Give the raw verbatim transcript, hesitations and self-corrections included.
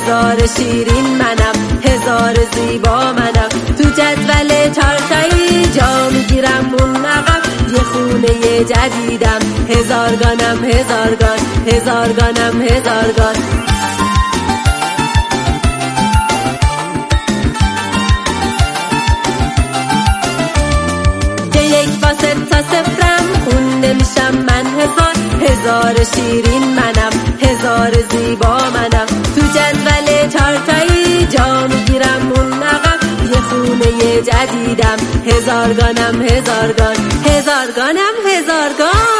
هزار شیرین منم، هزار زیبا منم. تو جدول چارتایی جا میگیرم اون عقب، یه خونه جدیدم. هزارگانم هزارگان، هزارگانم هزارگان. یه یک با سه تا صفرم خونده میشم من هزار. هزار شیرین منم، هزار زیبا منم. تو جدول چارتایی جا میگیرم اون عقب، یه خونه جدیدم. هزارگانم هزارگان، هزارگانم هزارگان.